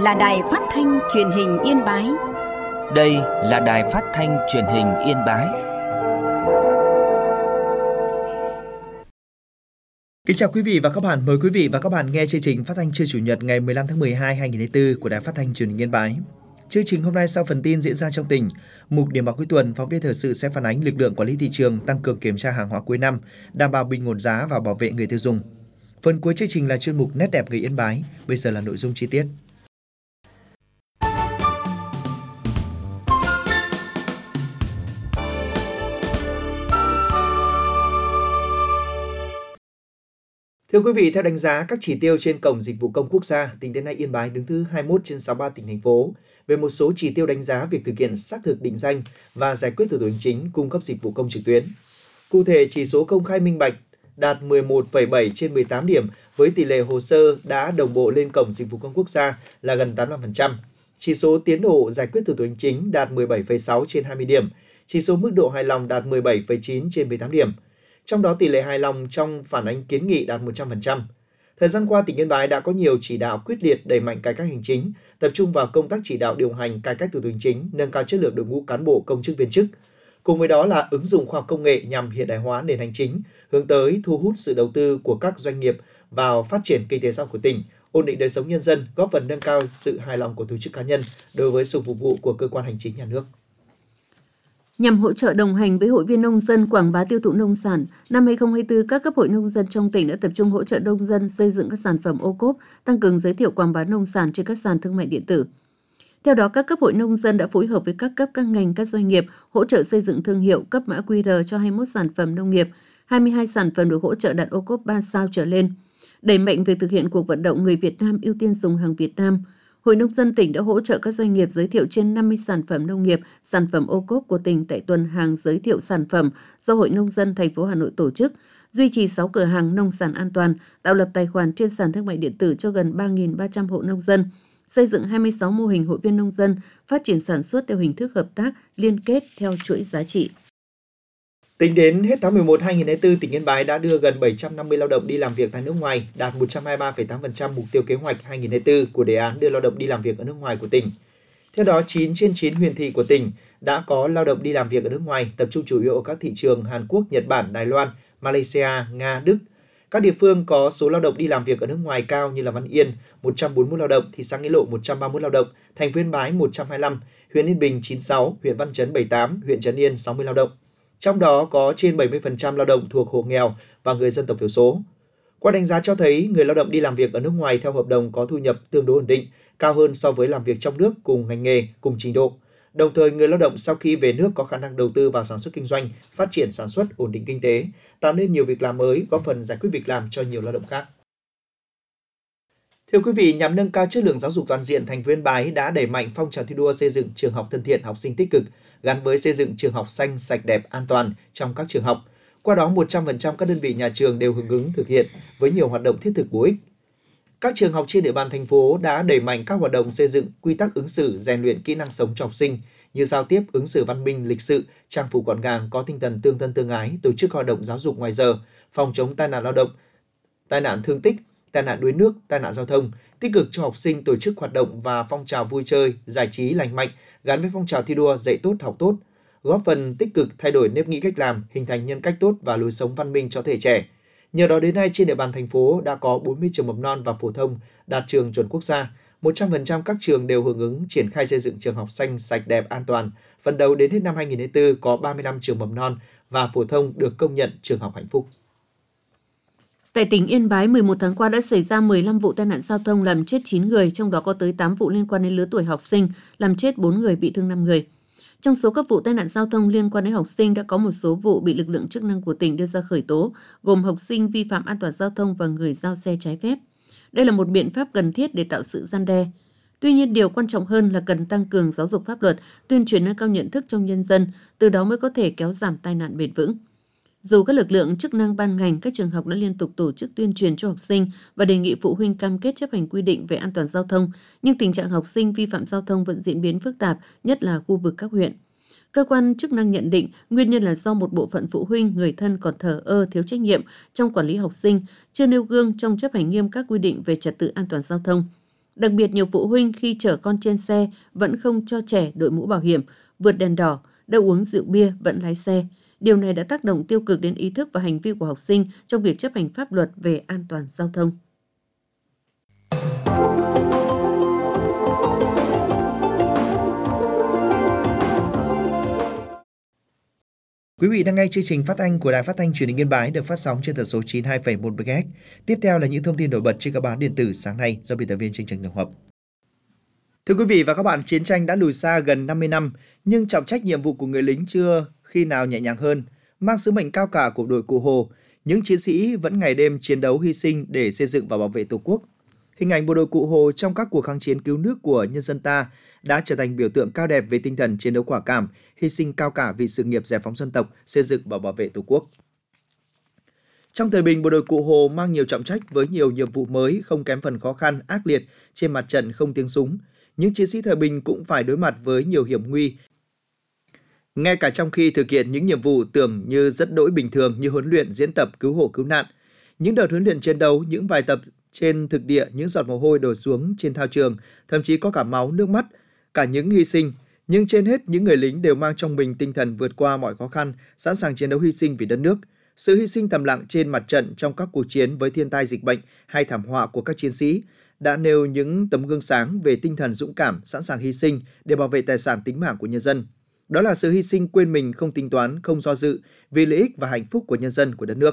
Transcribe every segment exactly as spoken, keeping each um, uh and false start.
là Đài Phát thanh Truyền hình Yên Bái. Đây là Đài Phát thanh Truyền hình Yên Bái. Kính chào quý vị và các bạn, mời quý vị và các bạn nghe chương trình phát thanh trưa Chủ nhật ngày mười lăm tháng mười hai năm hai nghìn không trăm hai mươi tư của Đài Phát thanh Truyền hình Yên Bái. Chương trình hôm nay sau phần tin diễn ra trong tỉnh, mục điểm báo cuối tuần, phóng viên thời sự sẽ phản ánh lực lượng quản lý thị trường tăng cường kiểm tra hàng hóa cuối năm, đảm bảo bình ổn giá và bảo vệ người tiêu dùng. Phần cuối chương trình là chuyên mục Nét đẹp người Yên Bái. Bây giờ là nội dung chi tiết. Thưa quý vị, theo đánh giá các chỉ tiêu trên Cổng Dịch vụ Công Quốc gia, tính đến nay Yên Bái đứng thứ hai mươi mốt trên sáu mươi ba tỉnh, thành phố về một số chỉ tiêu đánh giá việc thực hiện xác thực định danh và giải quyết thủ tục hành chính cung cấp dịch vụ công trực tuyến. Cụ thể, chỉ số công khai minh bạch đạt mười một phẩy bảy trên mười tám điểm với tỷ lệ hồ sơ đã đồng bộ lên Cổng Dịch vụ Công Quốc gia là gần tám mươi lăm phần trăm. Chỉ số tiến độ giải quyết thủ tục hành chính đạt mười bảy phẩy sáu trên hai mươi điểm. Chỉ số mức độ hài lòng đạt mười bảy phẩy chín trên mười tám điểm. Trong đó tỷ lệ hài lòng trong phản ánh kiến nghị đạt một trăm phần trăm. Thời gian qua, tỉnh Yên Bái đã có nhiều chỉ đạo quyết liệt đẩy mạnh cải cách hành chính, tập trung vào công tác chỉ đạo điều hành cải cách thủ tục hành chính, nâng cao chất lượng đội ngũ cán bộ công chức viên chức. Cùng với đó là ứng dụng khoa học công nghệ nhằm hiện đại hóa nền hành chính, hướng tới thu hút sự đầu tư của các doanh nghiệp vào phát triển kinh tế xã hội của tỉnh, ổn định đời sống nhân dân, góp phần nâng cao sự hài lòng của tổ chức cá nhân đối với sự phục vụ của cơ quan hành chính nhà nước. Nhằm hỗ trợ đồng hành với hội viên nông dân quảng bá tiêu thụ nông sản, năm hai không hai tư, các cấp hội nông dân trong tỉnh đã tập trung hỗ trợ nông dân xây dựng các sản phẩm ô cốp, tăng cường giới thiệu quảng bá nông sản trên các sàn thương mại điện tử. Theo đó, các cấp hội nông dân đã phối hợp với các cấp, các ngành, các doanh nghiệp hỗ trợ xây dựng thương hiệu, cấp mã quy rờ cho hai mươi mốt sản phẩm nông nghiệp, hai mươi hai sản phẩm được hỗ trợ đạt ô cốp ba sao trở lên. Đẩy mạnh việc thực hiện cuộc vận động người Việt Nam ưu tiên dùng hàng Việt Nam. Hội nông dân tỉnh đã hỗ trợ các doanh nghiệp giới thiệu trên năm mươi sản phẩm nông nghiệp, sản phẩm ô cốp của tỉnh tại tuần hàng giới thiệu sản phẩm do Hội nông dân thành phố Hà Nội tổ chức, duy trì sáu cửa hàng nông sản an toàn, tạo lập tài khoản trên sàn thương mại điện tử cho gần ba nghìn ba trăm hộ nông dân, xây dựng hai mươi sáu mô hình hội viên nông dân, phát triển sản xuất theo hình thức hợp tác, liên kết theo chuỗi giá trị. Tính đến hết tháng mười một năm hai nghìn không trăm hai mươi tư, tỉnh Yên Bái đã đưa gần bảy trăm năm mươi lao động đi làm việc tại nước ngoài, đạt một trăm hai mươi ba phẩy tám phần trăm mục tiêu kế hoạch hai nghìn không trăm hai mươi tư của đề án đưa lao động đi làm việc ở nước ngoài của tỉnh. Theo đó, chín trên chín huyện thị của tỉnh đã có lao động đi làm việc ở nước ngoài, tập trung chủ yếu ở các thị trường Hàn Quốc, Nhật Bản, Đài Loan, Malaysia, Nga, Đức. Các địa phương có số lao động đi làm việc ở nước ngoài cao như là Văn Yên một trăm bốn mươi mốt lao động, thị xã Nghĩa Lộ một trăm ba mươi mốt lao động, thành phố Yên Bái một trăm hai mươi lăm, huyện Yên Bình chín mươi sáu, huyện Văn Chấn bảy mươi tám, huyện Trấn Yên sáu mươi lao động. Trong đó có trên bảy mươi phần trăm lao động thuộc hộ nghèo và người dân tộc thiểu số. Qua đánh giá cho thấy, người lao động đi làm việc ở nước ngoài theo hợp đồng có thu nhập tương đối ổn định, cao hơn so với làm việc trong nước cùng ngành nghề, cùng trình độ. Đồng thời, người lao động sau khi về nước có khả năng đầu tư vào sản xuất kinh doanh, phát triển sản xuất, ổn định kinh tế, tạo nên nhiều việc làm mới, góp phần giải quyết việc làm cho nhiều lao động khác. Thưa quý vị, nhằm nâng cao chất lượng giáo dục toàn diện, thành phố Yên Bái đã đẩy mạnh phong trào thi đua xây dựng trường học thân thiện, học sinh tích cực, gắn với xây dựng trường học xanh, sạch đẹp, an toàn trong các trường học. Qua đó, một trăm phần trăm các đơn vị nhà trường đều hưởng ứng thực hiện với nhiều hoạt động thiết thực bổ ích. Các trường học trên địa bàn thành phố đã đẩy mạnh các hoạt động xây dựng quy tắc ứng xử, rèn luyện kỹ năng sống cho học sinh như giao tiếp, ứng xử văn minh, lịch sự, trang phục gọn gàng, có tinh thần tương thân tương ái, tổ chức hoạt động giáo dục ngoài giờ, phòng chống tai nạn lao động, tai nạn thương tích, tai nạn đuối nước, tai nạn giao thông, tích cực cho học sinh tổ chức hoạt động và phong trào vui chơi, giải trí lành mạnh gắn với phong trào thi đua dạy tốt học tốt, góp phần tích cực thay đổi nếp nghĩ cách làm, hình thành nhân cách tốt và lối sống văn minh cho thế hệ trẻ. Nhờ đó đến nay trên địa bàn thành phố đã có bốn mươi trường mầm non và phổ thông đạt trường chuẩn quốc gia, một trăm phần trăm các trường đều hưởng ứng triển khai xây dựng trường học xanh, sạch đẹp, an toàn. Phấn đấu đến hết năm hai nghìn không trăm hai mươi tư có ba mươi lăm trường mầm non và phổ thông được công nhận trường học hạnh phúc. Tại tỉnh Yên Bái, mười một tháng qua đã xảy ra mười lăm vụ tai nạn giao thông làm chết chín người, trong đó có tới tám vụ liên quan đến lứa tuổi học sinh, làm chết bốn người, bị thương năm người. Trong số các vụ tai nạn giao thông liên quan đến học sinh đã có một số vụ bị lực lượng chức năng của tỉnh đưa ra khởi tố, gồm học sinh vi phạm an toàn giao thông và người giao xe trái phép. Đây là một biện pháp cần thiết để tạo sự răn đe. Tuy nhiên, điều quan trọng hơn là cần tăng cường giáo dục pháp luật, tuyên truyền nâng cao nhận thức trong nhân dân, từ đó mới có thể kéo giảm tai nạn bền vững. Dù các lực lượng chức năng ban ngành, các trường học đã liên tục tổ chức tuyên truyền cho học sinh và đề nghị phụ huynh cam kết chấp hành quy định về an toàn giao thông, nhưng tình trạng học sinh vi phạm giao thông vẫn diễn biến phức tạp, nhất là khu vực các huyện. Cơ quan chức năng nhận định nguyên nhân là do một bộ phận phụ huynh, người thân còn thờ ơ, thiếu trách nhiệm trong quản lý học sinh, chưa nêu gương trong chấp hành nghiêm các quy định về trật tự an toàn giao thông. Đặc biệt nhiều phụ huynh khi chở con trên xe vẫn không cho trẻ đội mũ bảo hiểm, vượt đèn đỏ, đã uống rượu bia vẫn lái xe. Điều này đã tác động tiêu cực đến ý thức và hành vi của học sinh trong việc chấp hành pháp luật về an toàn giao thông. Quý vị đang nghe chương trình phát thanh của Đài Phát thanh Truyền hình Yên Bái được phát sóng trên tần số chín mươi hai phẩy một mê ga héc. Tiếp theo là những thông tin nổi bật trên các báo điện tử sáng nay do biên tập viên Chương Trình tổng hợp. Thưa quý vị và các bạn, chiến tranh đã lùi xa gần năm mươi năm, nhưng trọng trách nhiệm vụ của người lính chưa khi nào nhẹ nhàng hơn. Mang sứ mệnh cao cả của đội Cụ Hồ, những chiến sĩ vẫn ngày đêm chiến đấu hy sinh để xây dựng và bảo vệ Tổ quốc. Hình ảnh bộ đội Cụ Hồ trong các cuộc kháng chiến cứu nước của nhân dân ta đã trở thành biểu tượng cao đẹp về tinh thần chiến đấu quả cảm, hy sinh cao cả vì sự nghiệp giải phóng dân tộc, xây dựng và bảo vệ Tổ quốc. Trong thời bình, bộ đội Cụ Hồ mang nhiều trọng trách với nhiều nhiệm vụ mới không kém phần khó khăn, ác liệt trên mặt trận không tiếng súng. Những chiến sĩ thời bình cũng phải đối mặt với nhiều hiểm nguy. Ngay cả trong khi thực hiện những nhiệm vụ tưởng như rất đỗi bình thường như huấn luyện, diễn tập, cứu hộ, cứu nạn, những đợt huấn luyện chiến đấu, những bài tập trên thực địa, những giọt mồ hôi đổ xuống trên thao trường, thậm chí có cả máu, nước mắt, cả những hy sinh. Nhưng trên hết, những người lính đều mang trong mình tinh thần vượt qua mọi khó khăn, sẵn sàng chiến đấu hy sinh vì đất nước. Sự hy sinh thầm lặng trên mặt trận trong các cuộc chiến với thiên tai dịch bệnh hay thảm họa của các chiến sĩ đã nêu những tấm gương sáng về tinh thần dũng cảm, sẵn sàng hy sinh để bảo vệ tài sản tính mạng của nhân dân. Đó là sự hy sinh quên mình, không tính toán, không do dự vì lợi ích và hạnh phúc của nhân dân, của đất nước.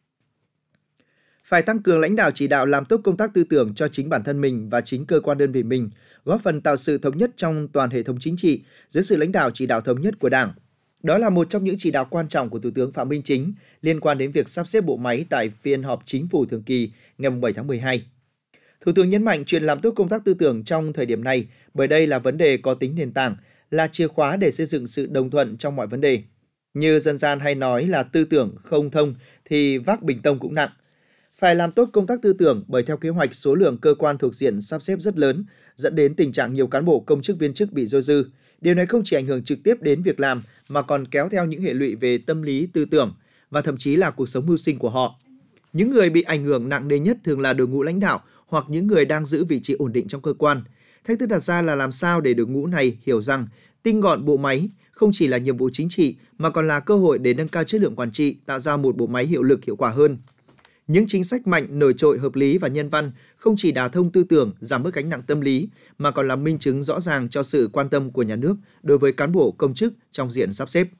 Phải tăng cường lãnh đạo chỉ đạo làm tốt công tác tư tưởng cho chính bản thân mình và chính cơ quan đơn vị mình, góp phần tạo sự thống nhất trong toàn hệ thống chính trị dưới sự lãnh đạo chỉ đạo thống nhất của Đảng. Đó là một trong những chỉ đạo quan trọng của Thủ tướng Phạm Minh Chính liên quan đến việc sắp xếp bộ máy tại phiên họp Chính phủ thường kỳ ngày bảy tháng mười hai. Thủ tướng nhấn mạnh chuyện làm tốt công tác tư tưởng trong thời điểm này bởi đây là vấn đề có tính nền tảng, là chìa khóa để xây dựng sự đồng thuận trong mọi vấn đề. Như dân gian hay nói là tư tưởng không thông thì vác bình tông cũng nặng. Phải làm tốt công tác tư tưởng bởi theo kế hoạch số lượng cơ quan thuộc diện sắp xếp rất lớn, dẫn đến tình trạng nhiều cán bộ công chức viên chức bị dôi dư. Điều này không chỉ ảnh hưởng trực tiếp đến việc làm mà còn kéo theo những hệ lụy về tâm lý tư tưởng và thậm chí là cuộc sống mưu sinh của họ. Những người bị ảnh hưởng nặng nề nhất thường là đội ngũ lãnh đạo hoặc những người đang giữ vị trí ổn định trong cơ quan. Thách thức đặt ra là làm sao để đội ngũ này hiểu rằng tinh gọn bộ máy không chỉ là nhiệm vụ chính trị mà còn là cơ hội để nâng cao chất lượng quản trị, tạo ra một bộ máy hiệu lực hiệu quả hơn. Những chính sách mạnh, nổi trội, hợp lý và nhân văn không chỉ đả thông tư tưởng, giảm bớt gánh nặng tâm lý mà còn là minh chứng rõ ràng cho sự quan tâm của nhà nước đối với cán bộ công chức trong diện sắp xếp.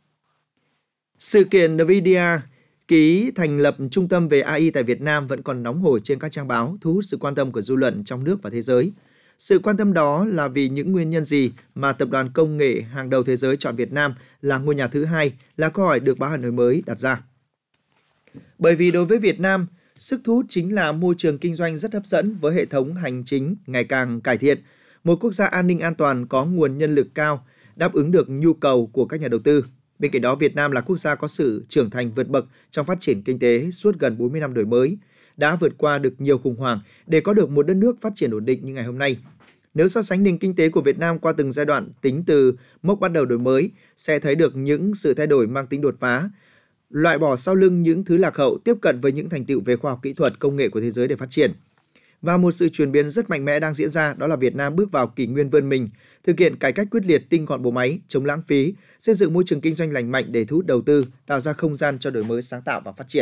Sự kiện NVIDIA ký thành lập trung tâm về a i tại Việt Nam vẫn còn nóng hổi trên các trang báo, thu hút sự quan tâm của dư luận trong nước và thế giới. Sự quan tâm đó là vì những nguyên nhân gì mà tập đoàn công nghệ hàng đầu thế giới chọn Việt Nam là ngôi nhà thứ hai là câu hỏi được báo Hà Nội mới đặt ra. Bởi vì đối với Việt Nam, sức thu hút chính là môi trường kinh doanh rất hấp dẫn với hệ thống hành chính ngày càng cải thiện, một quốc gia an ninh an toàn có nguồn nhân lực cao, đáp ứng được nhu cầu của các nhà đầu tư. Bên cạnh đó, Việt Nam là quốc gia có sự trưởng thành vượt bậc trong phát triển kinh tế suốt gần bốn mươi năm đổi mới, đã vượt qua được nhiều khủng hoảng để có được một đất nước phát triển ổn định như ngày hôm nay. Nếu so sánh nền kinh tế của Việt Nam qua từng giai đoạn tính từ mốc bắt đầu đổi mới, sẽ thấy được những sự thay đổi mang tính đột phá, loại bỏ sau lưng những thứ lạc hậu, tiếp cận với những thành tựu về khoa học kỹ thuật, công nghệ của thế giới để phát triển. Và một sự chuyển biến rất mạnh mẽ đang diễn ra, đó là Việt Nam bước vào kỷ nguyên vươn mình, thực hiện cải cách quyết liệt, tinh gọn bộ máy, chống lãng phí, xây dựng môi trường kinh doanh lành mạnh để thu hút đầu tư, tạo ra không gian cho đổi mới sáng tạo và phát triển.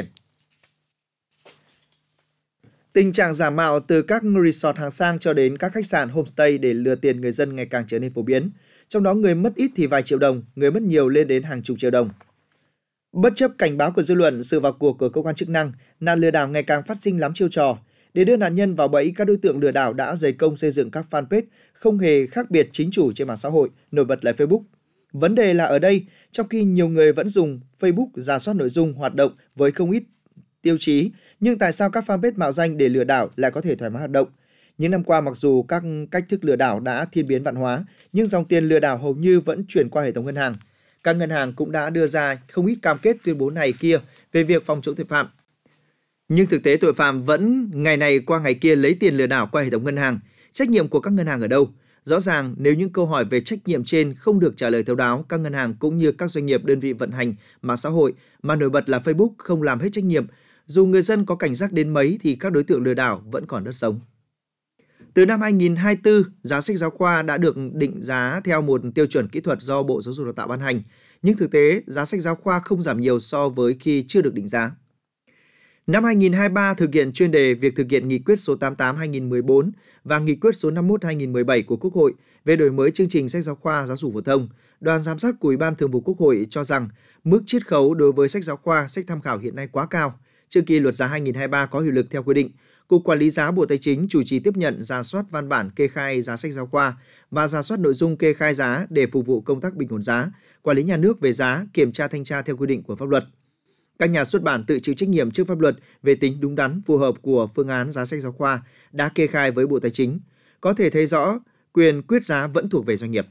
Tình trạng giả mạo từ các resort hàng sang cho đến các khách sạn homestay để lừa tiền người dân ngày càng trở nên phổ biến. Trong đó người mất ít thì vài triệu đồng, người mất nhiều lên đến hàng chục triệu đồng. Bất chấp cảnh báo của dư luận, sự vào cuộc của cơ quan chức năng, nạn lừa đảo ngày càng phát sinh lắm chiêu trò. Để đưa nạn nhân vào bẫy, các đối tượng lừa đảo đã dày công xây dựng các fanpage không hề khác biệt chính chủ trên mạng xã hội, nổi bật là Facebook. Vấn đề là ở đây, trong khi nhiều người vẫn dùng Facebook rà soát nội dung hoạt động với không ít tiêu chí, nhưng tại sao các fanpage mạo danh để lừa đảo lại có thể thoải mái hoạt động? Những năm qua, mặc dù các cách thức lừa đảo đã thiên biến vạn hóa, nhưng dòng tiền lừa đảo hầu như vẫn chuyển qua hệ thống ngân hàng. Các ngân hàng cũng đã đưa ra không ít cam kết tuyên bố này kia về việc phòng chống tội phạm. Nhưng thực tế tội phạm vẫn ngày này qua ngày kia lấy tiền lừa đảo qua hệ thống ngân hàng. Trách nhiệm của các ngân hàng ở đâu? Rõ ràng nếu những câu hỏi về trách nhiệm trên không được trả lời thấu đáo, các ngân hàng cũng như các doanh nghiệp đơn vị vận hành mạng xã hội mà nổi bật là Facebook không làm hết trách nhiệm. Dù người dân có cảnh giác đến mấy thì các đối tượng lừa đảo vẫn còn đất sống. Từ năm hai nghìn không trăm hai mươi tư, giá sách giáo khoa đã được định giá theo một tiêu chuẩn kỹ thuật do Bộ Giáo dục Đào tạo ban hành, nhưng thực tế giá sách giáo khoa không giảm nhiều so với khi chưa được định giá. Năm hai nghìn không trăm hai mươi ba thực hiện chuyên đề việc thực hiện nghị quyết số tám mươi tám trên hai nghìn không trăm mười bốn và nghị quyết số năm mươi mốt trên hai nghìn không trăm mười bảy của Quốc hội về đổi mới chương trình sách giáo khoa giáo dục phổ thông, đoàn giám sát của Ủy ban Thường vụ Quốc hội cho rằng mức chiết khấu đối với sách giáo khoa, sách tham khảo hiện nay quá cao. Trước khi luật giá hai nghìn không trăm hai mươi ba có hiệu lực theo quy định, Cục Quản lý giá Bộ Tài chính chủ trì tiếp nhận rà soát văn bản kê khai giá sách giáo khoa và rà soát nội dung kê khai giá để phục vụ công tác bình ổn giá, quản lý nhà nước về giá, kiểm tra thanh tra theo quy định của pháp luật. Các nhà xuất bản tự chịu trách nhiệm trước pháp luật về tính đúng đắn, phù hợp của phương án giá sách giáo khoa đã kê khai với Bộ Tài chính. Có thể thấy rõ, quyền quyết giá vẫn thuộc về doanh nghiệp.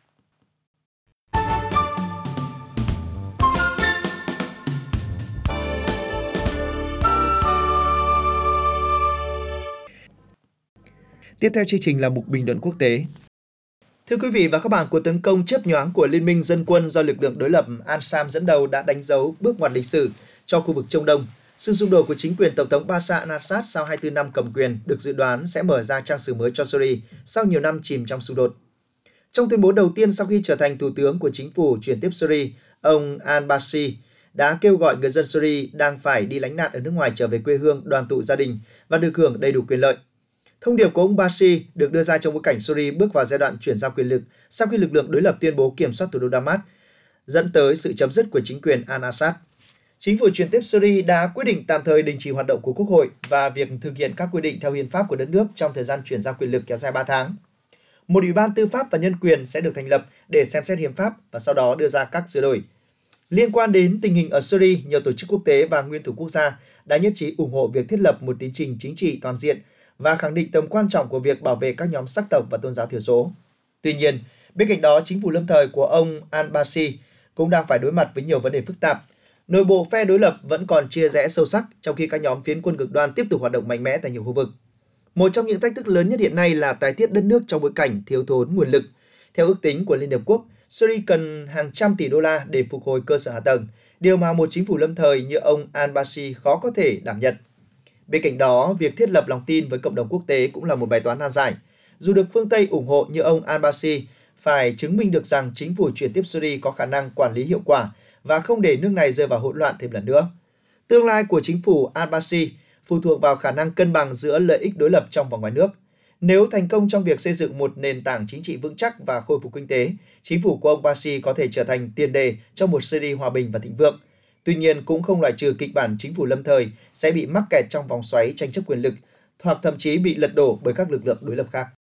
Tiếp theo chương trình là mục bình luận quốc tế. Thưa quý vị và các bạn, cuộc tấn công chớp nhoáng của Liên minh Dân quân do lực lượng đối lập Ansam dẫn đầu đã đánh dấu bước ngoặt lịch sử cho khu vực Trung Đông. Sự xung đột của chính quyền Tổng thống Bashar al-Assad sau hai mươi tư năm cầm quyền được dự đoán sẽ mở ra trang sử mới cho Syria sau nhiều năm chìm trong xung đột. Trong tuyên bố đầu tiên sau khi trở thành thủ tướng của chính phủ chuyển tiếp Syria, ông al-Bashir đã kêu gọi người dân Syria đang phải đi lánh nạn ở nước ngoài trở về quê hương, đoàn tụ gia đình và được hưởng đầy đủ quyền lợi. Thông điệp của ông Bashir được đưa ra trong bối cảnh Syria bước vào giai đoạn chuyển giao quyền lực sau khi lực lượng đối lập tuyên bố kiểm soát thủ đô Damas, dẫn tới sự chấm dứt của chính quyền al-Assad. Chính phủ chuyển tiếp Syria đã quyết định tạm thời đình chỉ hoạt động của Quốc hội và việc thực hiện các quy định theo hiến pháp của đất nước trong thời gian chuyển giao quyền lực kéo dài ba tháng. Một ủy ban tư pháp và nhân quyền sẽ được thành lập để xem xét hiến pháp và sau đó đưa ra các sửa đổi. Liên quan đến tình hình ở Syria, nhiều tổ chức quốc tế và nguyên thủ quốc gia đã nhất trí ủng hộ việc thiết lập một tiến trình chính trị toàn diện và khẳng định tầm quan trọng của việc bảo vệ các nhóm sắc tộc và tôn giáo thiểu số. Tuy nhiên, bên cạnh đó, chính phủ lâm thời của ông al-Bashir cũng đang phải đối mặt với nhiều vấn đề phức tạp. Nội bộ phe đối lập vẫn còn chia rẽ sâu sắc, trong khi các nhóm phiến quân cực đoan tiếp tục hoạt động mạnh mẽ tại nhiều khu vực. Một trong những thách thức lớn nhất hiện nay là tái thiết đất nước trong bối cảnh thiếu thốn nguồn lực. Theo ước tính của Liên Hợp Quốc, Syria cần hàng trăm tỷ đô la để phục hồi cơ sở hạ tầng, điều mà một chính phủ lâm thời như ông al-Bashir khó có thể đảm nhận. Bên cạnh đó, việc thiết lập lòng tin với cộng đồng quốc tế cũng là một bài toán nan giải. Dù được phương Tây ủng hộ như ông al-Bashir, phải chứng minh được rằng chính phủ chuyển tiếp Syria có khả năng quản lý hiệu quả và không để nước này rơi vào hỗn loạn thêm lần nữa. Tương lai của chính phủ al-Bashir phụ thuộc vào khả năng cân bằng giữa lợi ích đối lập trong và ngoài nước. Nếu thành công trong việc xây dựng một nền tảng chính trị vững chắc và khôi phục kinh tế, chính phủ của ông Bashir có thể trở thành tiền đề cho một Syria hòa bình và thịnh vượng. Tuy nhiên, cũng không loại trừ kịch bản chính phủ lâm thời sẽ bị mắc kẹt trong vòng xoáy tranh chấp quyền lực hoặc thậm chí bị lật đổ bởi các lực lượng đối lập khác.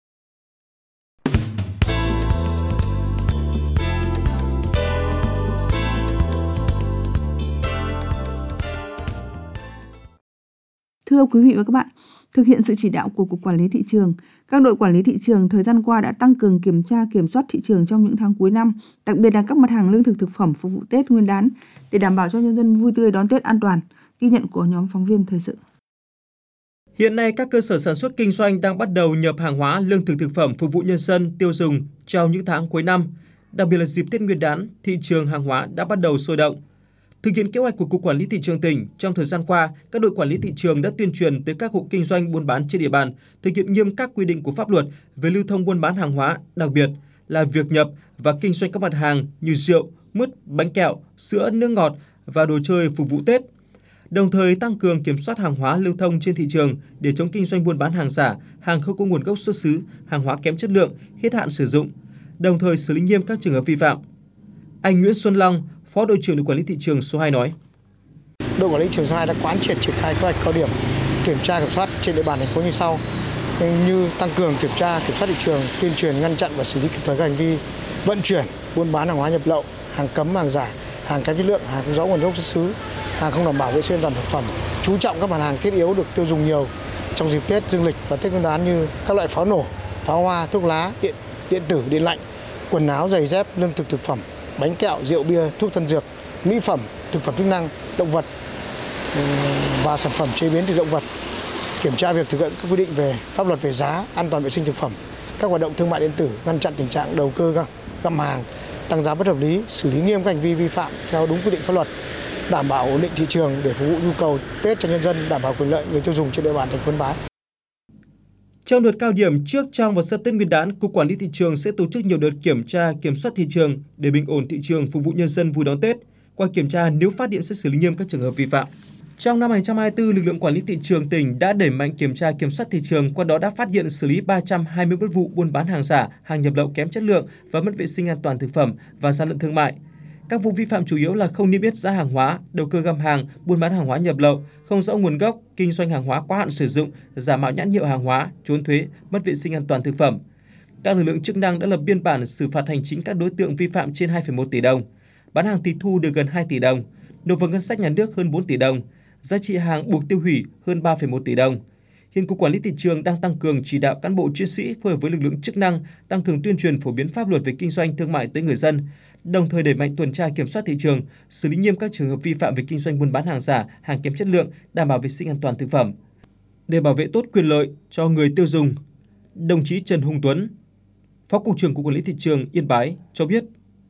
Thưa quý vị và các bạn, thực hiện sự chỉ đạo của Cục Quản lý Thị trường, các đội quản lý thị trường thời gian qua đã tăng cường kiểm tra kiểm soát thị trường trong những tháng cuối năm, đặc biệt là các mặt hàng lương thực thực phẩm phục vụ Tết Nguyên đán để đảm bảo cho nhân dân vui tươi đón Tết an toàn. Ghi nhận của nhóm phóng viên thời sự. Hiện nay, các cơ sở sản xuất kinh doanh đang bắt đầu nhập hàng hóa lương thực thực phẩm phục vụ nhân dân tiêu dùng trong những tháng cuối năm. Đặc biệt là dịp Tết Nguyên đán, thị trường hàng hóa đã bắt đầu sôi động. Thực hiện kế hoạch của Cục Quản lý Thị trường tỉnh, trong thời gian qua, các đội quản lý thị trường đã tuyên truyền tới các hộ kinh doanh buôn bán trên địa bàn, thực hiện nghiêm các quy định của pháp luật về lưu thông buôn bán hàng hóa, đặc biệt là việc nhập và kinh doanh các mặt hàng như rượu, mứt, bánh kẹo, sữa, nước ngọt và đồ chơi phục vụ Tết. Đồng thời tăng cường kiểm soát hàng hóa lưu thông trên thị trường để chống kinh doanh buôn bán hàng giả, hàng không có nguồn gốc xuất xứ, hàng hóa kém chất lượng, hết hạn sử dụng, đồng thời xử lý nghiêm các trường hợp vi phạm. Anh Nguyễn Xuân Long, Phó đội trưởng đội quản lý thị trường số hai nói: Đội quản lý thị trường số hai đã quán triệt triển khai kế hoạch cao điểm kiểm tra kiểm soát trên địa bàn thành phố như sau: như tăng cường kiểm tra kiểm soát thị trường, tuyên truyền ngăn chặn và xử lý kịp thời các hành vi vận chuyển, buôn bán hàng hóa nhập lậu, hàng cấm, hàng giả, hàng kém chất lượng, hàng không rõ nguồn gốc xuất xứ, hàng không đảm bảo vệ sinh an toàn thực phẩm. Chú trọng các mặt hàng thiết yếu được tiêu dùng nhiều trong dịp Tết Dương lịch và Tết Nguyên đán như các loại pháo nổ, pháo hoa, thuốc lá, điện điện tử, điện lạnh, quần áo, giày dép, lương thực thực phẩm, bánh kẹo, rượu bia, thuốc tân dược, mỹ phẩm, thực phẩm chức năng, động vật và sản phẩm chế biến từ động vật. Kiểm tra việc thực hiện các quy định về pháp luật về giá, an toàn vệ sinh thực phẩm, các hoạt động thương mại điện tử, ngăn chặn tình trạng đầu cơ găm hàng, tăng giá bất hợp lý, xử lý nghiêm các hành vi vi phạm theo đúng quy định pháp luật, đảm bảo ổn định thị trường để phục vụ nhu cầu Tết cho nhân dân, đảm bảo quyền lợi người tiêu dùng trên địa bàn thành phố Yên Bái. Trong đợt cao điểm trước, trong và sau Tết Nguyên đán, Cục Quản lý Thị trường sẽ tổ chức nhiều đợt kiểm tra, kiểm soát thị trường để bình ổn thị trường, phục vụ nhân dân vui đón Tết. Qua kiểm tra, nếu phát hiện sẽ xử lý nghiêm các trường hợp vi phạm. Trong năm hai không hai tư, lực lượng quản lý thị trường tỉnh đã đẩy mạnh kiểm tra, kiểm soát thị trường, qua đó đã phát hiện xử lý ba trăm hai mươi mốt vụ buôn bán hàng giả, hàng nhập lậu kém chất lượng và mất vệ sinh an toàn thực phẩm và gian lận thương mại. Các vụ vi phạm chủ yếu là không niêm yết giá hàng hóa, đầu cơ găm hàng, buôn bán hàng hóa nhập lậu, không rõ nguồn gốc, kinh doanh hàng hóa quá hạn sử dụng, giả mạo nhãn hiệu hàng hóa, trốn thuế, mất vệ sinh an toàn thực phẩm. Các lực lượng chức năng đã lập biên bản xử phạt hành chính các đối tượng vi phạm trên hai phẩy một tỷ đồng, bán hàng tịch thu được gần hai tỷ đồng, nộp vào ngân sách nhà nước hơn bốn tỷ đồng, giá trị hàng buộc tiêu hủy hơn ba phẩy một tỷ đồng. Hiện Cục Quản lý Thị trường đang tăng cường chỉ đạo cán bộ chiến sĩ phối hợp với lực lượng chức năng tăng cường tuyên truyền phổ biến pháp luật về kinh doanh thương mại tới người dân, đồng thời đẩy mạnh tuần tra kiểm soát thị trường, xử lý nghiêm các trường hợp vi phạm về kinh doanh buôn bán hàng giả, hàng kém chất lượng, đảm bảo vệ sinh an toàn thực phẩm. Để bảo vệ tốt quyền lợi cho người tiêu dùng, đồng chí Trần Hùng Tuấn, Phó Cục trưởng Cục Quản lý Thị trường Yên Bái cho biết.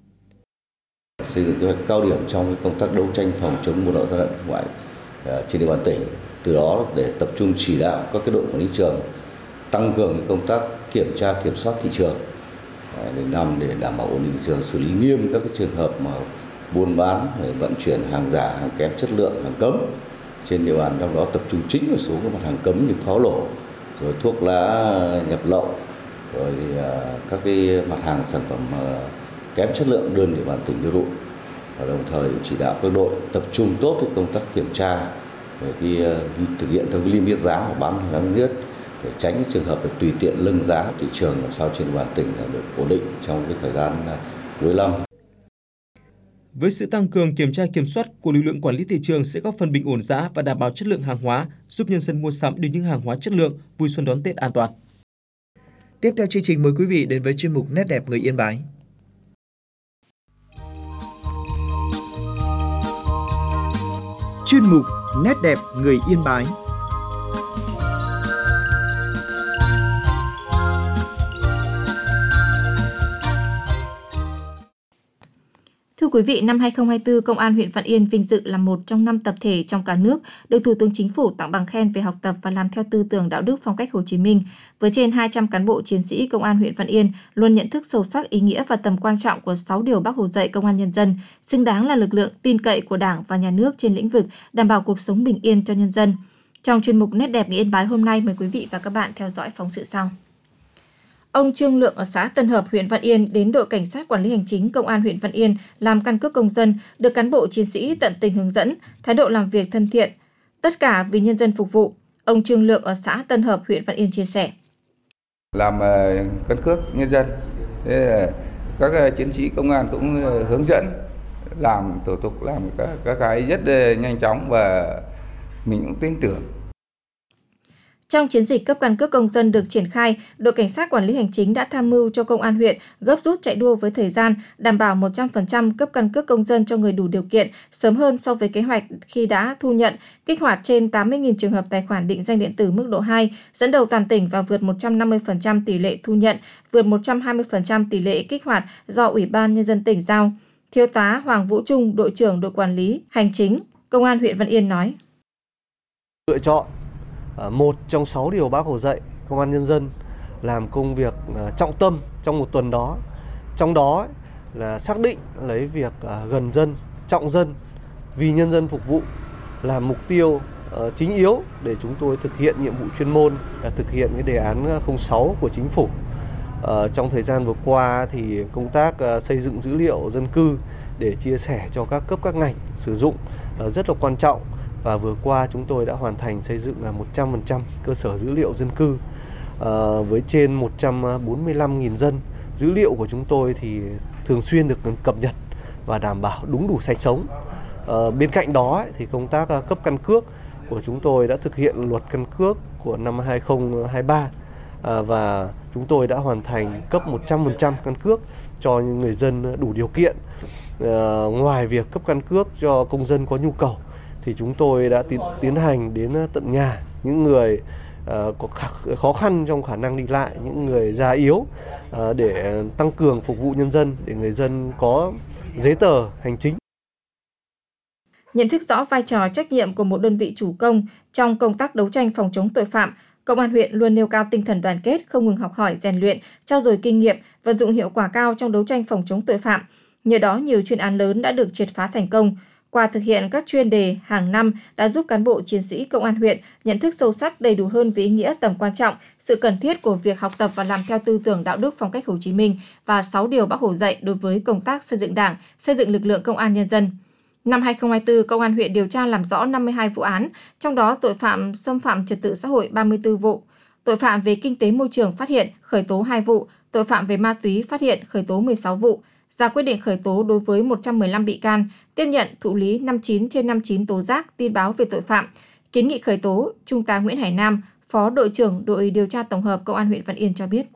Xây dựng kế hoạch cao điểm trong công tác đấu tranh phòng chống buôn lậu gian lận thương mại trên địa bàn tỉnh, từ đó để tập trung chỉ đạo các cái đội quản lý thị trường tăng cường công tác kiểm tra kiểm soát thị trường để nhằm để đảm bảo ổn định thị trường, xử lý nghiêm các cái trường hợp mà buôn bán, vận chuyển hàng giả, hàng kém chất lượng, hàng cấm trên địa bàn, trong đó tập trung chính một số các mặt hàng cấm như pháo nổ, rồi thuốc lá nhập lậu, rồi các cái mặt hàng sản phẩm kém chất lượng đơn địa bàn tỉnh tiêu thụ. Và đồng thời chỉ đạo các đội tập trung tốt cái công tác kiểm tra về cái thực hiện theo cái niêm yết giá hoặc bán hàng niêm yết để tránh cái trường hợp để tùy tiện nâng giá thị trường, làm sao trên địa bàn tỉnh là được ổn định trong cái thời gian cuối năm. Với sự tăng cường kiểm tra kiểm soát của lực lượng quản lý thị trường sẽ góp phần bình ổn giá và đảm bảo chất lượng hàng hóa, giúp nhân dân mua sắm được những hàng hóa chất lượng, vui xuân đón Tết an toàn. Tiếp theo chương trình mời quý vị đến với chuyên mục Nét đẹp người Yên Bái. Chuyên mục Nét đẹp người Yên Bái. Thưa quý vị, năm hai không hai tư, Công an huyện Văn Yên vinh dự là một trong năm tập thể trong cả nước được Thủ tướng Chính phủ tặng bằng khen về học tập và làm theo tư tưởng đạo đức phong cách Hồ Chí Minh. Với trên hai trăm cán bộ chiến sĩ Công an huyện Văn Yên luôn nhận thức sâu sắc ý nghĩa và tầm quan trọng của sáu điều Bác Hồ dạy Công an nhân dân, xứng đáng là lực lượng tin cậy của Đảng và Nhà nước trên lĩnh vực đảm bảo cuộc sống bình yên cho nhân dân. Trong chuyên mục Nét đẹp người Yên Bái hôm nay, mời quý vị và các bạn theo dõi phóng sự sau. Ông Trương Lượng ở xã Tân Hợp, huyện Văn Yên đến đội cảnh sát quản lý hành chính Công an huyện Văn Yên làm căn cước công dân, được cán bộ chiến sĩ tận tình hướng dẫn, thái độ làm việc thân thiện, tất cả vì nhân dân phục vụ. Ông Trương Lượng ở xã Tân Hợp, huyện Văn Yên chia sẻ. Làm uh, căn cước nhân dân, thế các uh, chiến sĩ công an cũng uh, hướng dẫn làm thủ tục, làm các, các cái rất uh, nhanh chóng và mình cũng tin tưởng. Trong chiến dịch cấp căn cước công dân được triển khai, đội cảnh sát quản lý hành chính đã tham mưu cho công an huyện gấp rút chạy đua với thời gian, đảm bảo một trăm phần trăm cấp căn cước công dân cho người đủ điều kiện sớm hơn so với kế hoạch khi đã thu nhận, kích hoạt trên tám mươi nghìn trường hợp tài khoản định danh điện tử mức độ hai, dẫn đầu toàn tỉnh và vượt một trăm năm mươi phần trăm tỷ lệ thu nhận, vượt một trăm hai mươi phần trăm tỷ lệ kích hoạt do Ủy ban Nhân dân tỉnh giao. Thiếu tá Hoàng Vũ Trung, đội trưởng đội quản lý hành chính, Công an huyện Văn Yên nói. Lựa chọn một trong sáu điều Bác Hồ dạy Công an nhân dân làm công việc trọng tâm trong một tuần đó. Trong đó là xác định lấy việc gần dân, trọng dân, vì nhân dân phục vụ làm mục tiêu chính yếu để chúng tôi thực hiện nhiệm vụ chuyên môn, là thực hiện cái đề án không sáu của Chính phủ. Trong thời gian vừa qua thì công tác xây dựng dữ liệu dân cư để chia sẻ cho các cấp các ngành sử dụng rất là quan trọng. Và vừa qua chúng tôi đã hoàn thành xây dựng là một trăm phần trăm cơ sở dữ liệu dân cư à, với trên một trăm bốn mươi lăm nghìn dân. Dữ liệu của chúng tôi thì thường xuyên được cập nhật và đảm bảo đúng đủ sạch sống. À, bên cạnh đó thì công tác cấp căn cước của chúng tôi đã thực hiện luật căn cước của năm hai không hai ba à, và chúng tôi đã hoàn thành cấp một trăm phần trăm căn cước cho những người dân đủ điều kiện. À, ngoài việc cấp căn cước cho công dân có nhu cầu thì chúng tôi đã tiến, tiến hành đến tận nhà những người uh, có khả, khó khăn trong khả năng đi lại, những người già yếu uh, để tăng cường phục vụ nhân dân, để người dân có giấy tờ hành chính. Nhận thức rõ vai trò trách nhiệm của một đơn vị chủ công trong công tác đấu tranh phòng chống tội phạm, Công an huyện luôn nêu cao tinh thần đoàn kết, không ngừng học hỏi, rèn luyện, trao dồi kinh nghiệm, vận dụng hiệu quả cao trong đấu tranh phòng chống tội phạm. Nhờ đó, nhiều chuyên án lớn đã được triệt phá thành công. Qua thực hiện các chuyên đề hàng năm đã giúp cán bộ chiến sĩ công an huyện nhận thức sâu sắc đầy đủ hơn về ý nghĩa, tầm quan trọng, sự cần thiết của việc học tập và làm theo tư tưởng đạo đức phong cách Hồ Chí Minh và sáu điều Bác Hồ dạy đối với công tác xây dựng Đảng, xây dựng lực lượng công an nhân dân. Năm hai không hai tư, Công an huyện điều tra làm rõ năm mươi hai vụ án, trong đó tội phạm xâm phạm trật tự xã hội ba mươi tư vụ, tội phạm về kinh tế môi trường phát hiện, khởi tố hai vụ, tội phạm về ma túy phát hiện, khởi tố mười sáu vụ, ra quyết định khởi tố đối với một trăm mười lăm bị can, tiếp nhận thụ lý năm mươi chín trên năm mươi chín tố giác tin báo về tội phạm, kiến nghị khởi tố. Trung tá Nguyễn Hải Nam, Phó đội trưởng đội điều tra tổng hợp Công an huyện Văn Yên cho biết.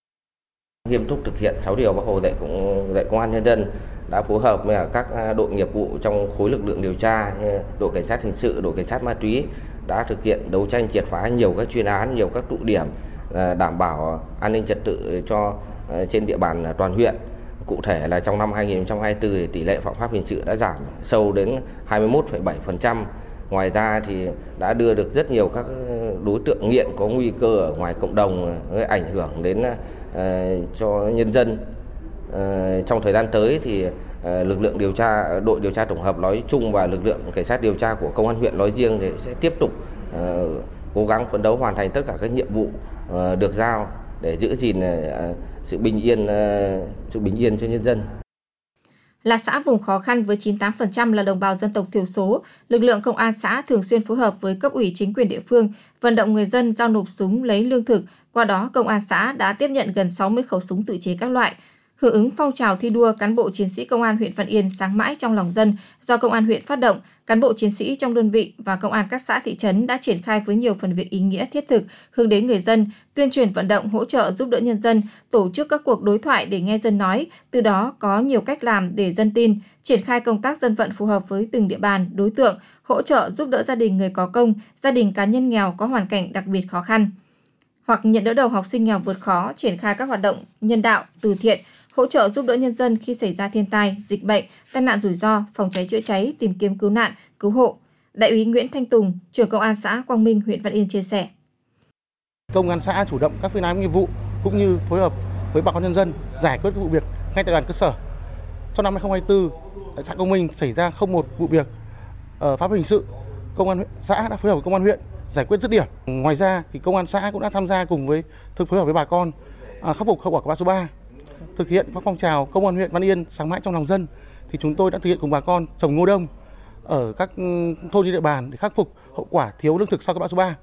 Nghiêm túc thực hiện sáu điều Bác Hồ dạy cũng dạy công an nhân dân, đã phối hợp với các đội nghiệp vụ trong khối lực lượng điều tra như đội cảnh sát hình sự, đội cảnh sát ma túy đã thực hiện đấu tranh triệt phá nhiều các chuyên án, nhiều các tụ điểm đảm bảo an ninh trật tự cho trên địa bàn toàn huyện. Cụ thể là trong năm hai nghìn không trăm hai mươi tư thì tỷ lệ phạm pháp hình sự đã giảm sâu đến hai mươi mốt phẩy bảy phần trăm. Ngoài ra thì đã đưa được rất nhiều các đối tượng nghiện có nguy cơ ở ngoài cộng đồng gây ảnh hưởng đến uh, cho nhân dân. Uh, trong thời gian tới thì uh, lực lượng điều tra, đội điều tra tổng hợp nói chung và lực lượng cảnh sát điều tra của công an huyện nói riêng thì sẽ tiếp tục uh, cố gắng phấn đấu hoàn thành tất cả các nhiệm vụ uh, được giao để giữ gìn uh, sự bình yên, uh, sự bình yên cho nhân dân. Là xã vùng khó khăn với chín mươi tám phần trăm là đồng bào dân tộc thiểu số, lực lượng công an xã thường xuyên phối hợp với cấp ủy chính quyền địa phương, vận động người dân giao nộp súng lấy lương thực. Qua đó, công an xã đã tiếp nhận gần sáu mươi khẩu súng tự chế các loại. Hưởng ứng phong trào thi đua cán bộ chiến sĩ công an huyện Văn Yên sáng mãi trong lòng dân do công an huyện phát động, cán bộ chiến sĩ trong đơn vị và công an các xã thị trấn đã triển khai với nhiều phần việc ý nghĩa thiết thực hướng đến người dân, tuyên truyền vận động hỗ trợ giúp đỡ nhân dân, tổ chức các cuộc đối thoại để nghe dân nói, từ đó có nhiều cách làm để dân tin, triển khai công tác dân vận phù hợp với từng địa bàn, đối tượng, hỗ trợ giúp đỡ gia đình người có công, gia đình cá nhân nghèo có hoàn cảnh đặc biệt khó khăn, hoặc nhận đỡ đầu học sinh nghèo vượt khó, triển khai các hoạt động nhân đạo, từ thiện, hỗ trợ giúp đỡ nhân dân khi xảy ra thiên tai, dịch bệnh, tai nạn rủi ro, phòng cháy chữa cháy, tìm kiếm cứu nạn, cứu hộ. Đại úy Nguyễn Thanh Tùng, trưởng công an xã Quang Minh, huyện Văn Yên chia sẻ. Công an xã chủ động các phương án nghiệp vụ cũng như phối hợp với bà con nhân dân giải quyết vụ việc ngay tại đoàn cơ sở. Trong năm hai không hai tư, tại xã Quang Minh xảy ra không một vụ việc ở pháp hình sự, công an xã đã phối hợp với công an huyện giải quyết dứt điểm. Ngoài ra thì công an xã cũng đã tham gia cùng với thực phối hợp với bà con à, khắc phục hậu quả của bão số ba. Thực hiện các phong trào công an huyện Văn Yên sáng mãi trong lòng dân thì chúng tôi đã thực hiện cùng bà con trồng ngô đông ở các thôn trên địa bàn để khắc phục hậu quả thiếu lương thực sau cơn bão số ba.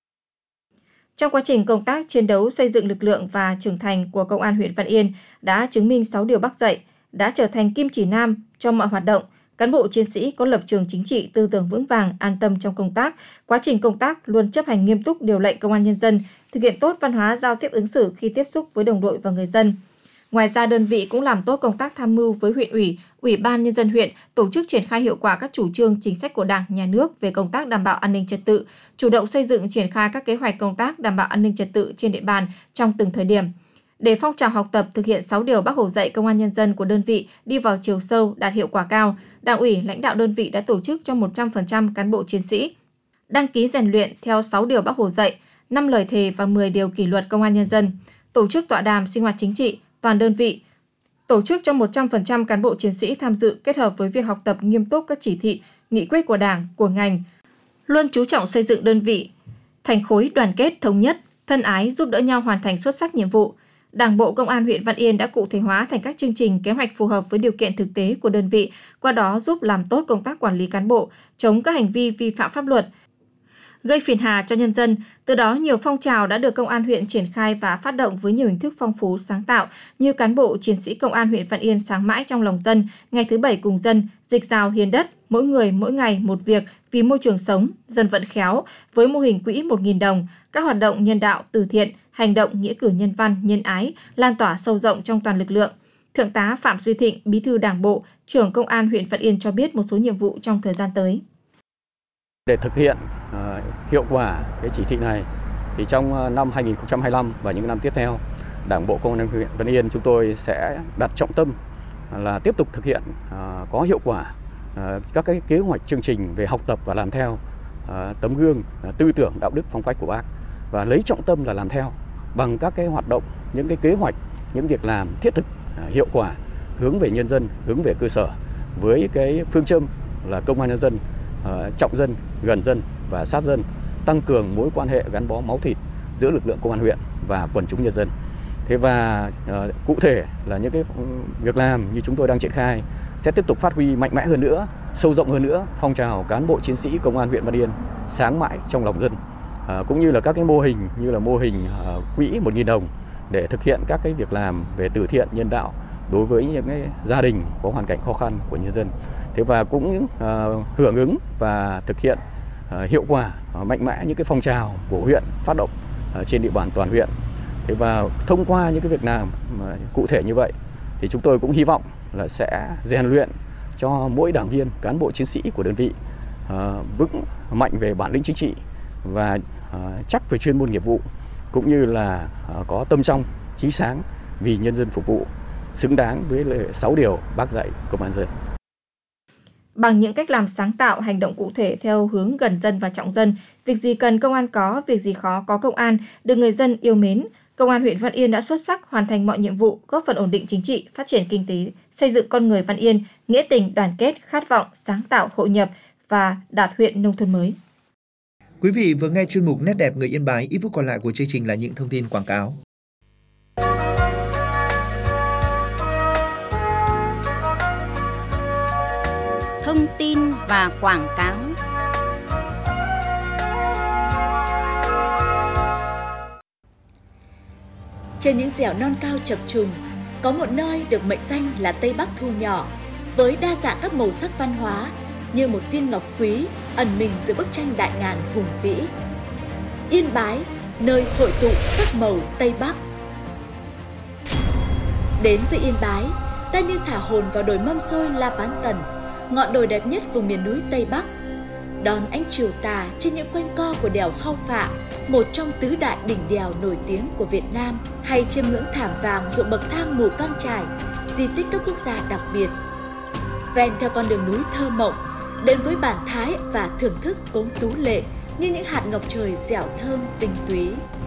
Trong quá trình công tác chiến đấu xây dựng lực lượng và trưởng thành của công an huyện Văn Yên đã chứng minh sáu điều Bác dạy, đã trở thành kim chỉ nam cho mọi hoạt động. Cán bộ chiến sĩ có lập trường chính trị, tư tưởng vững vàng, an tâm trong công tác. Quá trình công tác luôn chấp hành nghiêm túc điều lệnh công an nhân dân, thực hiện tốt văn hóa giao tiếp ứng xử khi tiếp xúc với đồng đội và người dân. Ngoài ra, đơn vị cũng làm tốt công tác tham mưu với huyện ủy, ủy ban nhân dân huyện, tổ chức triển khai hiệu quả các chủ trương chính sách của Đảng, Nhà nước về công tác đảm bảo an ninh trật tự, chủ động xây dựng triển khai các kế hoạch công tác đảm bảo an ninh trật tự trên địa bàn trong từng thời điểm. Để phong trào học tập thực hiện sáu điều Bác Hồ dạy công an nhân dân của đơn vị đi vào chiều sâu, đạt hiệu quả cao, Đảng ủy, lãnh đạo đơn vị đã tổ chức cho một trăm phần trăm cán bộ chiến sĩ đăng ký rèn luyện theo sáu điều Bác Hồ dạy, năm lời thề và mười điều kỷ luật công an nhân dân, tổ chức tọa đàm sinh hoạt chính trị toàn đơn vị, tổ chức cho một trăm phần trăm cán bộ chiến sĩ tham dự kết hợp với việc học tập nghiêm túc các chỉ thị, nghị quyết của Đảng, của ngành, luôn chú trọng xây dựng đơn vị thành khối đoàn kết, thống nhất, thân ái, giúp đỡ nhau hoàn thành xuất sắc nhiệm vụ. Đảng bộ Công an huyện Văn Yên đã cụ thể hóa thành các chương trình, kế hoạch phù hợp với điều kiện thực tế của đơn vị, qua đó giúp làm tốt công tác quản lý cán bộ, chống các hành vi vi phạm pháp luật, gây phiền hà cho nhân dân. Từ đó, nhiều phong trào đã được Công an huyện triển khai và phát động với nhiều hình thức phong phú, sáng tạo như cán bộ chiến sĩ Công an huyện Văn Yên sáng mãi trong lòng dân, ngày thứ bảy cùng dân, dịch rào hiến đất, mỗi người mỗi ngày một việc vì môi trường sống, dân vận khéo với mô hình quỹ một nghìn đồng, các hoạt động nhân đạo, từ thiện, hành động nghĩa cử nhân văn, nhân ái lan tỏa sâu rộng trong toàn lực lượng. Thượng tá Phạm Duy Thịnh, Bí thư Đảng bộ, trưởng Công an huyện Văn Yên cho biết một số nhiệm vụ trong thời gian tới. Để thực hiện uh, hiệu quả cái chỉ thị này thì trong uh, năm hai nghìn không trăm hai mươi lăm và những năm tiếp theo, Đảng bộ Công an huyện Văn Yên chúng tôi sẽ đặt trọng tâm là tiếp tục thực hiện uh, có hiệu quả uh, các cái kế hoạch chương trình về học tập và làm theo uh, tấm gương uh, tư tưởng đạo đức phong cách của Bác và lấy trọng tâm là làm theo bằng các cái hoạt động, những cái kế hoạch, những việc làm thiết thực, hiệu quả, hướng về nhân dân, hướng về cơ sở với cái phương châm là công an nhân dân, trọng dân, gần dân và sát dân, tăng cường mối quan hệ gắn bó máu thịt giữa lực lượng công an huyện và quần chúng nhân dân. Thế và uh, cụ thể là những cái việc làm như chúng tôi đang triển khai sẽ tiếp tục phát huy mạnh mẽ hơn nữa, sâu rộng hơn nữa phong trào cán bộ chiến sĩ công an huyện Văn Yên sáng mãi trong lòng dân, uh, cũng như là các cái mô hình như là mô hình uh, quỹ một nghìn đồng để thực hiện các cái việc làm về từ thiện nhân đạo đối với những cái gia đình có hoàn cảnh khó khăn của nhân dân. Thế và cũng uh, hưởng ứng và thực hiện uh, hiệu quả uh, mạnh mẽ những cái phong trào của huyện phát động uh, trên địa bàn toàn huyện. Thế và thông qua những cái việc làm mà cụ thể như vậy thì chúng tôi cũng hy vọng là sẽ rèn luyện cho mỗi đảng viên, cán bộ chiến sĩ của đơn vị uh, vững mạnh về bản lĩnh chính trị và uh, chắc về chuyên môn nghiệp vụ, cũng như là uh, có tâm trong, chí sáng vì nhân dân phục vụ, xứng đáng với sáu điều Bác dạy công an dân. Bằng những cách làm sáng tạo, hành động cụ thể theo hướng gần dân và trọng dân, việc gì cần công an có, việc gì khó có công an, được người dân yêu mến, Công an huyện Văn Yên đã xuất sắc hoàn thành mọi nhiệm vụ, góp phần ổn định chính trị, phát triển kinh tế, xây dựng con người Văn Yên, nghĩa tình, đoàn kết, khát vọng, sáng tạo, hội nhập và đạt huyện nông thôn mới. Quý vị vừa nghe chuyên mục Nét đẹp người Yên Bái, ít phút còn lại của chương trình là những thông tin quảng cáo. Thông tin và quảng cáo. Trên những dẻo non cao chập trùng, có một nơi được mệnh danh là Tây Bắc thu nhỏ, với đa dạng các màu sắc văn hóa như một viên ngọc quý ẩn mình giữa bức tranh đại ngàn hùng vĩ. Yên Bái, nơi hội tụ sắc màu Tây Bắc. Đến với Yên Bái, ta như thả hồn vào đồi mâm xôi La Bán Tần, ngọn đồi đẹp nhất vùng miền núi Tây Bắc. Đón ánh chiều tà trên những quanh co của đèo Khao Phạ, một trong tứ đại đỉnh đèo nổi tiếng của Việt Nam, hay chiêm ngưỡng thảm vàng ruộng bậc thang Mù Căng Chải, di tích cấp quốc gia đặc biệt. Ven theo con đường núi thơ mộng, đến với bản Thái và thưởng thức cốm tú lệ như những hạt ngọc trời dẻo thơm tinh túy.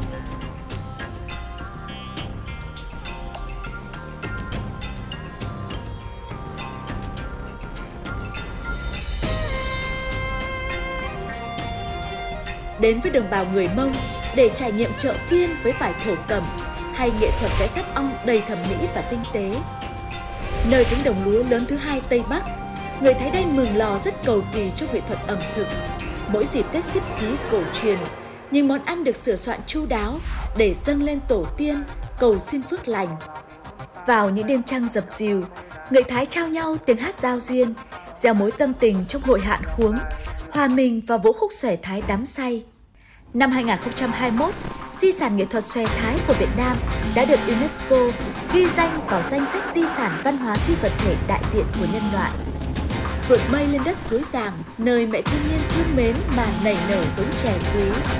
Đến với đồng bào người Mông để trải nghiệm chợ phiên với vải thổ cẩm hay nghệ thuật vẽ sáp ong đầy thẩm mỹ và tinh tế. Nơi cánh đồng lúa lớn thứ hai Tây Bắc, người Thái Đen Mường Lò rất cầu kỳ trong nghệ thuật ẩm thực. Mỗi dịp Tết Xíp Xí cổ truyền, những món ăn được sửa soạn chu đáo để dâng lên tổ tiên, cầu xin phước lành. Vào những đêm trăng dập dìu, người Thái trao nhau tiếng hát giao duyên, gieo mối tâm tình trong hội hạn khuống, hòa mình vào vũ khúc xòe Thái đắm say. Năm hai nghìn không trăm hai mươi mốt, di sản nghệ thuật xòe Thái của Việt Nam đã được UNESCO ghi danh vào danh sách di sản văn hóa phi vật thể đại diện của nhân loại. Vượt mây lên đất suối Giàng, nơi mẹ thiên nhiên thương mến mà nảy nở giống chè quý.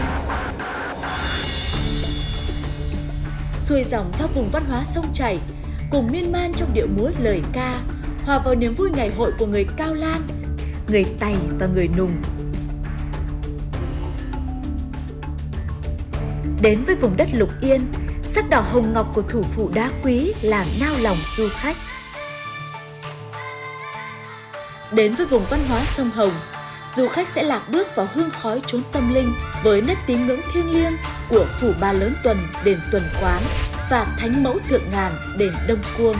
Xuôi dòng theo vùng văn hóa sông chảy, cùng miên man trong điệu múa lời ca, hòa vào niềm vui ngày hội của người Cao Lan, người Tày và người Nùng. Đến với vùng đất Lục Yên, sắc đỏ hồng ngọc của thủ phủ đá quý làm nao lòng du khách. Đến với vùng văn hóa sông Hồng, du khách sẽ lạc bước vào hương khói chốn tâm linh với nét tín ngưỡng thiêng liêng của phủ Ba Lớn Tuần, đền Tuần Quán và Thánh Mẫu Thượng Ngàn, đền Đông Cuông.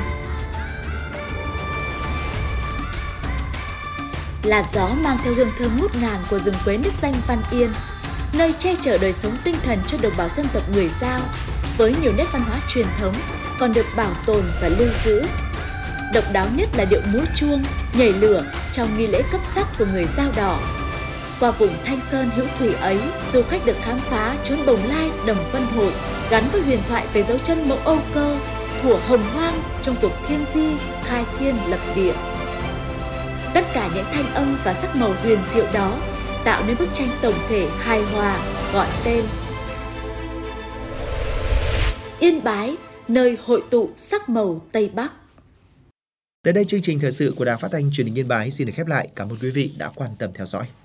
Làn gió mang theo hương thơm ngút ngàn của rừng quế nước danh Văn Yên, nơi che chở đời sống tinh thần cho đồng bào dân tộc người Dao, với nhiều nét văn hóa truyền thống còn được bảo tồn và lưu giữ. Độc đáo nhất là điệu múa chuông, nhảy lửa trong nghi lễ cấp sắc của người Dao Đỏ. Qua vùng Thanh Sơn hữu thủy ấy, du khách được khám phá chốn Bồng Lai, Đồng Vân Hội, gắn với huyền thoại về dấu chân mẫu Âu Cơ, thuở hồng hoang trong cuộc thiên di, khai thiên lập địa. Tất cả những thanh âm và sắc màu huyền diệu đó tạo nên bức tranh tổng thể hài hòa gọi tên Yên Bái, nơi hội tụ sắc màu Tây Bắc. Tới đây chương trình thời sự của Đài Phát thanh Truyền hình Yên Bái xin được khép lại. Cảm ơn quý vị đã quan tâm theo dõi.